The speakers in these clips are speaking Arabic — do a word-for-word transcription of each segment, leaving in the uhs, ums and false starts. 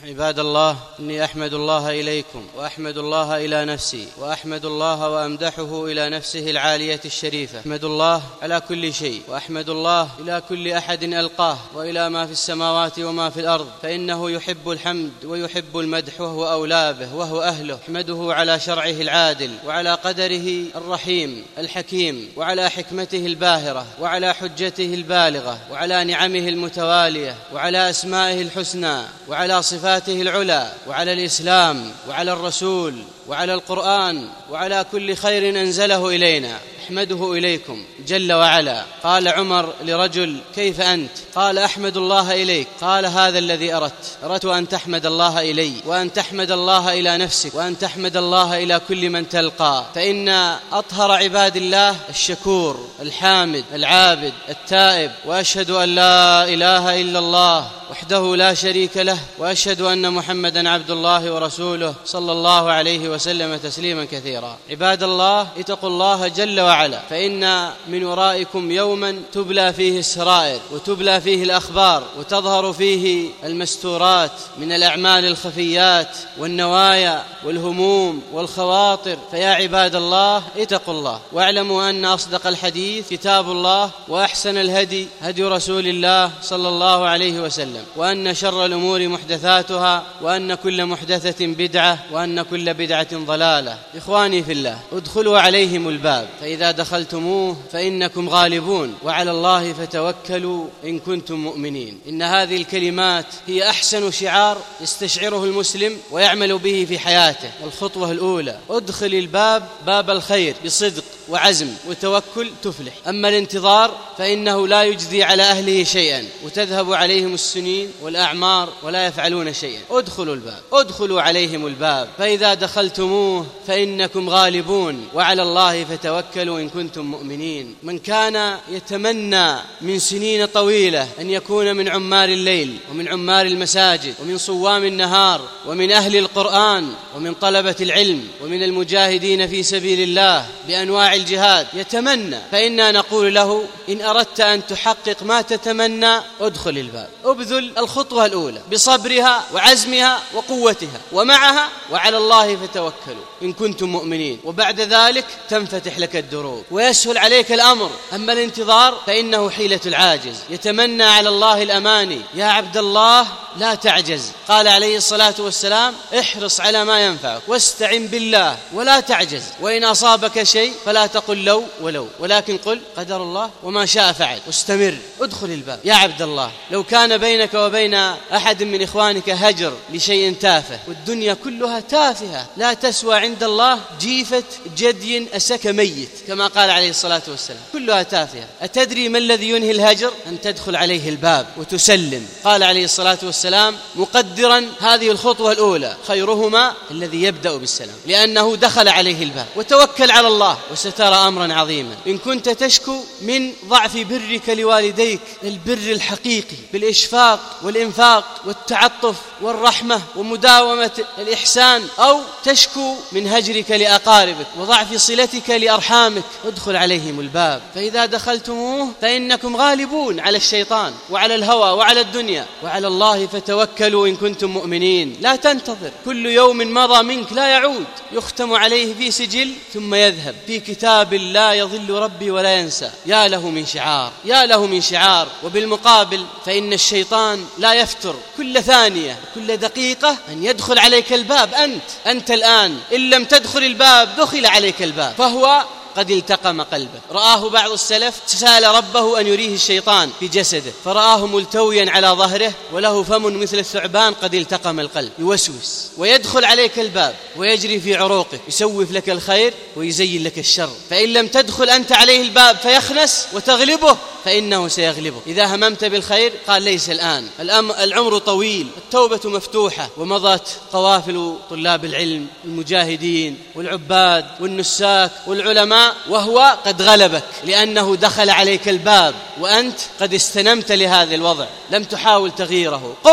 عباد الله، إني أحمد الله إليكم وأحمد الله إلى نفسي وأحمد الله وأمدحه إلى نفسه العالية الشريفة. أحمد الله على كل شيء، وأحمد الله إلى كل أحد ألقاه وإلى ما في السماوات وما في الأرض، فإنه يحب الحمد ويحب المدح وهو أولى به وهو أهله. أحمده على شرعه العادل وعلى قدره الرحيم الحكيم وعلى حكمته الباهرة وعلى حجته البالغة وعلى نعمه المتوالية وعلى أسمائه الحسنى وعلى صفاته العلى وعلى الإسلام وعلى الرسول وعلى القرآن وعلى كل خير أنزله إلينا. أحمده إليكم جل وعلا. قال عمر لرجل: كيف أنت؟ قال: أحمد الله إليك. قال: هذا الذي أردت أردت أن تحمد الله إلي، وأن تحمد الله إلى نفسك، وأن تحمد الله إلى كل من تلقى، فإن أطهر عباد الله الشكور الحامد العابد التائب. وأشهد أن لا إله إلا الله وحده لا شريك له، وأشهد أن محمدًا عبد الله ورسوله صلى الله عليه وسلم تسليما كثيرا. عباد الله، اتقوا الله جل وعلا، فإن من ورائكم يوما تبلى فيه السرائر وتبلى فيه الأخبار وتظهر فيه المستورات من الأعمال الخفيات والنوايا والهموم والخواطر. فيا عباد الله، اتقوا الله واعلموا أن أصدق الحديث كتاب الله، وأحسن الهدي هدي رسول الله صلى الله عليه وسلم، وأن شر الأمور محدثاتها، وأن كل محدثة بدعة، وأن كل بدعة ضلالة. إخواني في الله، ادخلوا عليهم الباب، فإذا دخلتموه فإنكم غالبون، وعلى الله فتوكلوا إن كنتم مؤمنين. إن هذه الكلمات هي أحسن شعار يستشعره المسلم ويعمل به في حياته. الخطوة الأولى: ادخل الباب باب الخير بصدق وعزم وتوكل تفلح. أما الانتظار فإنه لا يجزي على أهله شيئا، وتذهب عليهم السنين والأعمار ولا يفعلون شيئا. ادخلوا الباب، ادخلوا عليهم الباب، فإذا دخلتموه فإنكم غالبون، وعلى الله فتوكلوا إن كنتم مؤمنين. من كان يتمنى من سنين طويلة أن يكون من عمار الليل ومن عمار المساجد ومن صوام النهار ومن أهل القرآن ومن طلبة العلم ومن المجاهدين في سبيل الله بأنواع الجهاد، يتمنى، فإنا نقول له: إن أردت أن تحقق ما تتمنى ادخل الباب، ابذل الخطوة الأولى بصبرها وعزمها وقوتها، ومعها وعلى الله فتوكلوا إن كنتم مؤمنين. وبعد ذلك تنفتح لك الدروب ويسهل عليك الأمر. أما الانتظار فإنه حيلة العاجز، يتمنى على الله الأماني. يا عبد الله، لا تعجز. قال عليه الصلاة والسلام: احرص على ما ينفعك واستعن بالله ولا تعجز، وإن أصابك شيء فلا تقل لو ولو، ولكن قل قدر الله وما شاء فعل، واستمر. ادخل الباب. يا عبد الله، لو كان بينك وبين أحد من إخوانك هجر لشيء تافه، والدنيا كلها تافهة لا تسوى عند الله جيفة جدي أسك ميت، كما قال عليه الصلاة والسلام، كلها تافهة، أتدري ما الذي ينهي الهجر؟ أن تدخل عليه الباب وتسلم. قال عليه الصلاة والسلام مقدرا هذه الخطوة الأولى: خيرهما الذي يبدأ بالسلام، لأنه دخل عليه الباب. وتوكل على الله وسترى أمرا عظيما. إن كنت تشكو من ضعف برك لوالديك، البر الحقيقي بالإشفاق والإنفاق والتعطف والرحمة ومداومة الإحسان، أو تشكو من هجرك لأقاربك وضعف صلتك لأرحامك، ادخل عليهم الباب، فإذا دخلتموه فإنكم غالبون على الشيطان وعلى الهوى وعلى الدنيا، وعلى الله فتوكلوا إن كنتم مؤمنين. لا تنتظر، كل يوم مضى منك لا يعود، يختم عليه في سجل ثم يذهب في كتاب لا يضل ربي ولا ينسى. يا له من شعار، يا له من شعار. وبالمقابل فإن الشيطان لا يفتر كل ثانية كل دقيقة أن يدخل عليك الباب. أنت أنت الآن إن لم تدخل الباب دخل عليك الباب، فهو قد التقم قلبه. رآه بعض السلف سأل ربه أن يريه الشيطان في جسده، فرآه ملتويا على ظهره وله فم مثل الثعبان قد التقم القلب، يوسوس ويدخل عليك الباب ويجري في عروقك، يسوف لك الخير ويزين لك الشر. فإن لم تدخل أنت عليه الباب فيخنس وتغلبه، فإنه سيغلبه. إذا هممت بالخير قال: ليس الآن، العمر طويل، التوبة مفتوحة، ومضت قوافل طلاب العلم المجاهدين والعباد والنساك والعلماء، وهو قد غلبك لأنه دخل عليك الباب، وأنت قد استنمت لهذا الوضع، لم تحاول تغييره. قم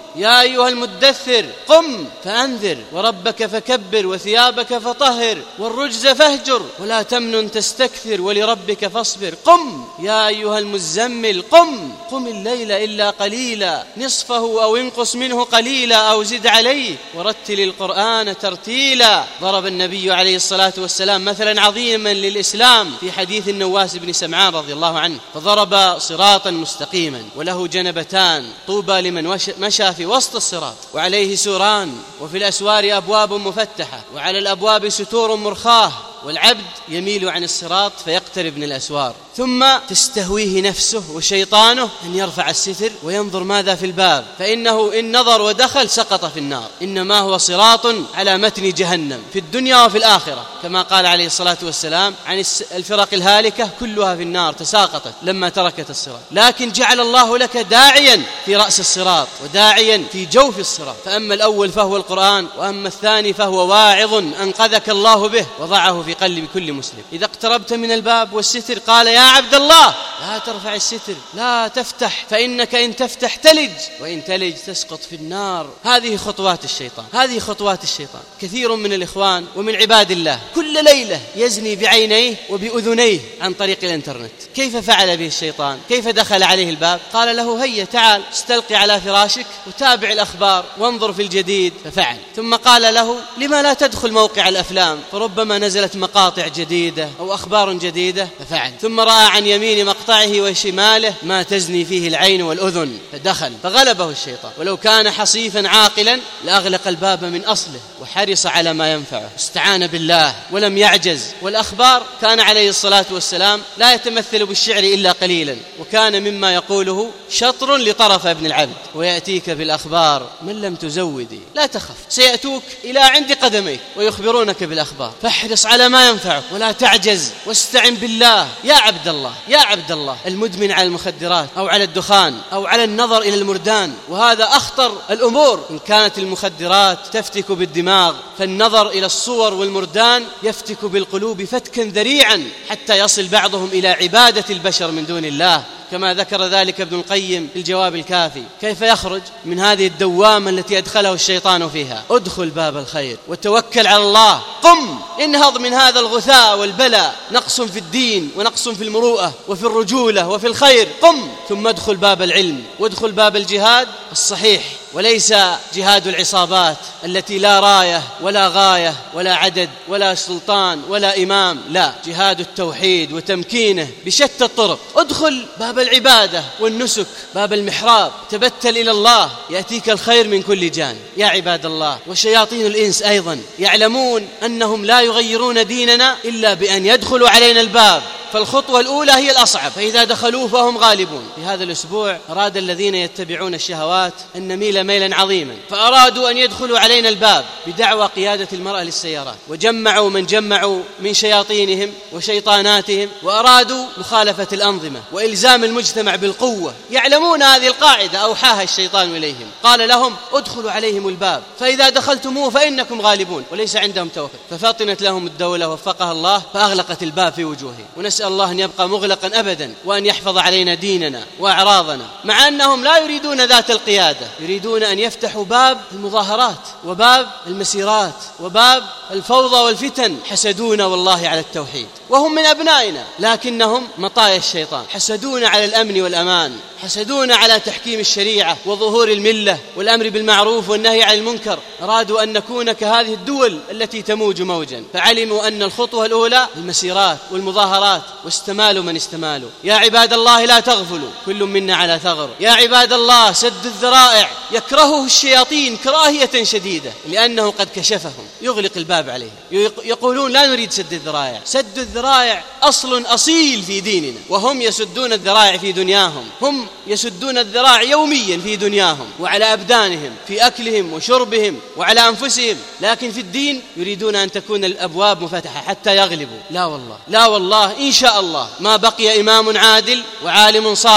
يا أيها المدثر قم فأنذر وربك فكبر وثيابك فطهر والرجز فاهجر ولا تمنن تستكثر ولربك فاصبر. قم يا أيها المزمل قم قم الليل إلا قليلا نصفه أو انقص منه قليلا أو زد عليه ورتل القرآن ترتيلا. ضرب النبي عليه الصلاة والسلام مثلا عظيما للإسلام في حديث النواس بن سمعان رضي الله عنه، فضرب صراطا مستقيما وله جنبتان طوبى لمن مشى في وسط الصراط وعليه سوران وفي الأسوار أبواب مفتحة وعلى الأبواب ستور مرخاة والعبد يميل عن الصراط فيقترب من الأسوار ثم تستهويه نفسه وشيطانه أن يرفع الستر وينظر ماذا في الباب، فإنه إن نظر ودخل سقط في النار. إنما هو صراط على متن جهنم في الدنيا وفي الآخرة، كما قال عليه الصلاة والسلام عن الفرق الهالكة كلها في النار تساقطت لما تركت الصراط، لكن جعل الله لك داعيا في رأس الصراط وداعيا في جوف الصراط. فأما الأول فهو القرآن، وأما الثاني فهو واعظ أنقذك الله به وضعه في قلب كل مسلم. إذا اقتربت من الباب والستر قال يا عبد الله لا ترفع الستر، لا تفتح، فإنك إن تفتح تلج وإن تلج تسقط في النار. هذه خطوات الشيطان، هذه خطوات الشيطان. كثير من الإخوان ومن عباد الله كل ليلة يزني بعينيه وبأذنيه عن طريق الإنترنت. كيف فعل به الشيطان؟ كيف دخل عليه الباب؟ قال له هيا تعال استلقي على فراشك وتابع الأخبار وانظر في الجديد، ففعل. ثم قال له لما لا تدخل موقع الأفلام فربما نزلت مقاطع جديدة أو أخبار جديدة، ففعل. ثم رأى عن يمين مقطعه وشماله ما تزني فيه العين والأذن فدخل، فغلبه الشيطان. ولو كان حصيفا عاقلا لأغلق الباب من أصله وحرص على ما ينفعه، استعان بالله ولم يعجز. والأخبار كان عليه الصلاة والسلام لا يتمثل بالشعر إلا قليلا، وكان مما يقوله شطر لطرف ابن العبد ويأتيك بالأخبار من لم تزودي لا تخف سيأتوك إلى عند قدميك ويخبرونك بالأخبار، فاحرص على ما ينفعك ولا تعجز واستعن بالله. يا عبد الله يا عبد الله المدمن على المخدرات أو على الدخان أو على النظر إلى المردان، وهذا أخطر الأمور. إن كانت المخدرات تفتك بالدماغ فالنظر إلى الصور والمردان يفتك بالقلوب فتكا ذريعا حتى يصل بعضهم إلى عبادة البشر من دون الله، كما ذكر ذلك ابن القيم في الجواب الكافي. كيف يخرج من هذه الدوامة التي أدخله الشيطان فيها؟ ادخل باب الخير وتوكل على الله. قم انهض من هذا الغثاء والبلاء، نقص في الدين ونقص في المروءة وفي الرجولة وفي الخير. قم ثم ادخل باب العلم وادخل باب الجهاد الصحيح، وليس جهاد العصابات التي لا راية ولا غاية ولا عدد ولا سلطان ولا إمام، لا، جهاد التوحيد وتمكينه بشتى الطرق. ادخل باب العبادة والنسك، باب المحراب، تبتل إلى الله يأتيك الخير من كل جانب. يا عباد الله، وشياطين الإنس أيضا يعلمون أنهم لا يغيرون ديننا إلا بأن يدخلوا علينا الباب، فالخطوة الأولى هي الأصعب، فإذا دخلوا فهم غالبون. في هذا الأسبوع أراد الذين يتبعون الشهوات أن نميل ميلا عظيما، فأرادوا أن يدخلوا علينا الباب بدعوى قيادة المرأة للسيارات، وجمعوا من جمعوا من شياطينهم وشيطاناتهم، وأرادوا مخالفة الأنظمة وإلزام المجتمع بالقوة. يعلمون هذه القاعدة أوحاها الشيطان إليهم، قال لهم ادخلوا عليهم الباب فإذا دخلتموه فإنكم غالبون، وليس عندهم توكل. ففطنت لهم الدولة وفقها الله فأغلقت الباب في وجوههم، ونسأل الله أن يبقى مغلقا أبدا وأن يحفظ علينا ديننا وأعراضنا، مع أنهم لا يريدون ذات القيادة، يريدون أن يفتحوا باب المظاهرات وباب المسيرات وباب الفوضى والفتن. حسدون والله على التوحيد وهم من أبنائنا، لكنهم مطايا الشيطان. حسدون على الأمن والأمان، حسدون على تحكيم الشريعة وظهور الملة والأمر بالمعروف والنهي عن المنكر. أرادوا أن نكون كهذه الدول التي تموج موجا، فعلموا أن الخطوة الأولى المسيرات والمظاهرات، واستمالوا من استمالوا. يا عباد الله لا تغفلوا، كل منا على ثغر. يا عباد الله سد الذرائع يكرهه الشياطين كراهية شديدة لأنه قد كشفهم، يغلق الباب عليه. يقولون لا نريد سد الذرائع. سد الذرائع أصل أصيل في ديننا، وهم يسدون الذرائع في دنياهم، هم يسدون الذراع يوميا في دنياهم وعلى أبدانهم في أكلهم وشربهم وعلى أنفسهم، لكن في الدين يريدون أن تكون الأبواب مفتحة حتى يغلبوا. لا والله لا والله إن شاء الله ما بقي إمام عادل وعالم صادق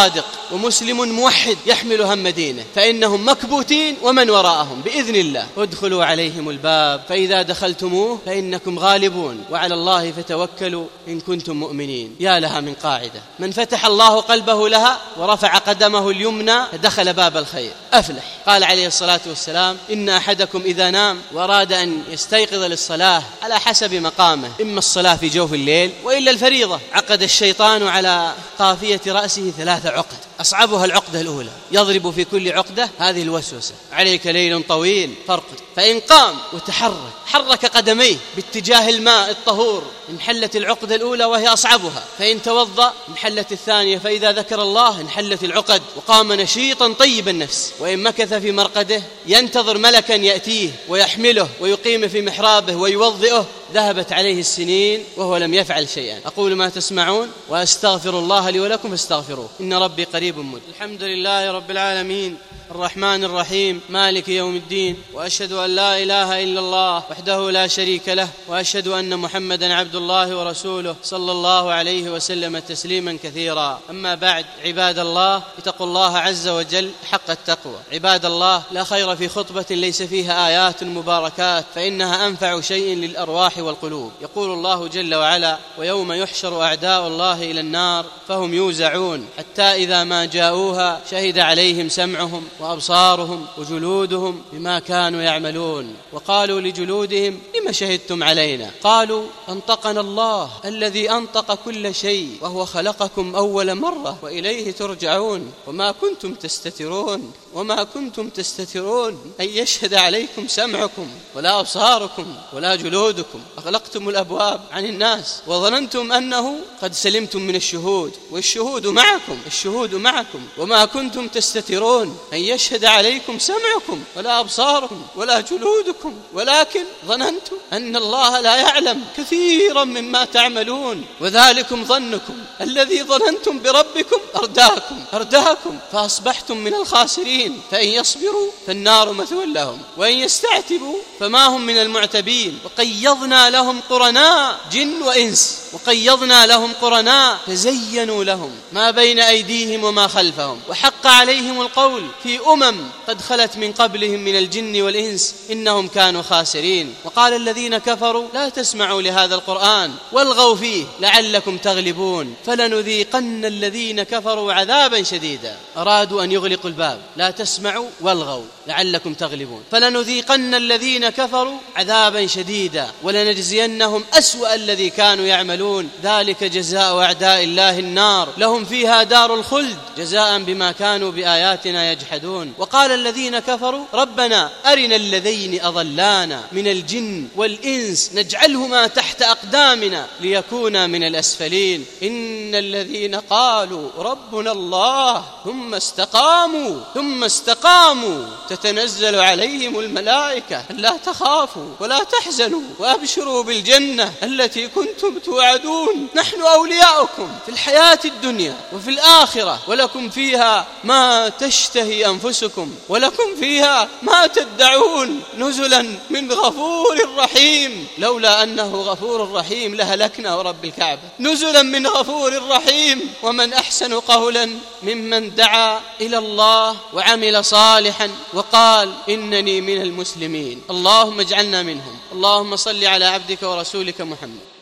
ومسلم موحد يحمل هم دينه، فإنهم مكبوتين ومن وراءهم بإذن الله. ادخلوا عليهم الباب فإذا دخلتموه فإنكم غالبون وعلى الله فتوكلوا إن كنتم مؤمنين. يا لها من قاعدة، من فتح الله قلبه لها ورفع قدمه اليمنى فدخل باب الخير أفلح. قال عليه الصلاة والسلام: إن أحدكم إذا نام وأراد أن يستيقظ للصلاة على حسب مقامه، إما الصلاة في جوف الليل وإلا الفريضة، عقد الشيطان على قافية رأسه ثلاث عقد، أصعبها العقدة الأولى، يضرب في كل عقدة هذه الوسوسة: عليك ليل طويل فارقد. فإن قام وتحرك حرك قدميه باتجاه الماء الطهور انحلت العقدة الأولى وهي أصعبها، فإن توضأ انحلت الثانية، فإذا ذكر الله انحلت العقد وقام نشيطا طيب النفس. وإن مكث في مرقده ينتظر ملكا يأتيه ويحمله ويقيم في محرابه ويوضئه ذهبت عليه السنين وهو لم يفعل شيئا. أقول ما تسمعون وأستغفر الله لي ولكم فاستغفروه إن ربي قريب مجيب. الحمد لله رب العالمين الرحمن الرحيم مالك يوم الدين، وأشهد أن لا إله إلا الله وحده لا شريك له، وأشهد أن محمدا عبد الله ورسوله صلى الله عليه وسلم تسليما كثيرا. أما بعد، عباد الله، اتقوا الله عز وجل حق التقوى. عباد الله، لا خير في خطبة ليس فيها آيات مباركات، فإنها أنفع شيء للأرواح والقلوب. يقول الله جل وعلا: ويوم يحشر أعداء الله إلى النار فهم يوزعون حتى إذا ما جاءوها شهد عليهم سمعهم وأبصارهم وجلودهم بما كانوا يعملون، وقالوا لجلودهم: لم شهدتم علينا؟ قالوا: أنطقنا الله الذي أنطق كل شيء وهو خلقكم أول مرة وإليه ترجعون وما كنتم تستترون وما كنتم تستترون أن يشهد عليكم سمعكم ولا أبصاركم ولا جلودكم، أغلقتم الأبواب عن الناس وظننتم أنه قد سلمتم من الشهود، والشهود معكم الشهود معكم وما كنتم تستترون أن يشهد عليكم سمعكم ولا أبصاركم ولا جلودكم، ولكن ظننتم أن الله لا يعلم كثيرا مما تعملون، وذلكم ظنكم الذي ظننتم بربكم أرداكم أرداكم فأصبحتم من الخاسرين. فإن يصبروا فالنار مثوى لهم وإن يستعتبوا فما هم من المعتبين. وقيضنا لهم قرناء جن وإنس وقيضنا لهم قرناء فزينوا لهم ما بين أيديهم وما خلفهم، وحق عليهم القول في أمم قد خلت من قبلهم من الجن والإنس إنهم كانوا خاسرين. وقال الذين كفروا: لا تسمعوا لهذا القرآن والغوا فيه لعلكم تغلبون فلنذيقن الذين كفروا عذابا شديدا. أرادوا أن يغلقوا الباب: لا تسمعوا والغوا لعلكم تغلبون فلنذيقن الذين كفروا عذابا شديدا ولنجزينهم أسوأ الذي كانوا يعملون ذلك جزاء أعداء الله النار لهم فيها دار الخلد جزاء بما كانوا بآياتنا يجحدون. وقال الذين كفروا: ربنا أرنا الذين أضلانا من الجن والإنس نجعلهما تحت أقدامنا ليكونا من الأسفلين إن الذين قالوا ربنا الله ثم استقاموا ثم استقاموا تتنزل عليهم الملائكة ألا تخافوا ولا تحزنوا وأبشروا بالجنة التي كنتم توعدون نحن أولياؤكم في الحياة الدنيا وفي الآخرة ولكم فيها ما تشتهي أنفسكم ولكم فيها ما تدعون نزلا من غفور رحيم. لولا أنه غفور رحيم لهلكنا ورب الكعبة. نزلا من غفور رحيم. ومن أحسن قولا ممن دعا إلى الله وعمل صالحا وقال إنني من المسلمين. اللهم اجعلنا منهم. اللهم صل على عبدك ورسولك محمد.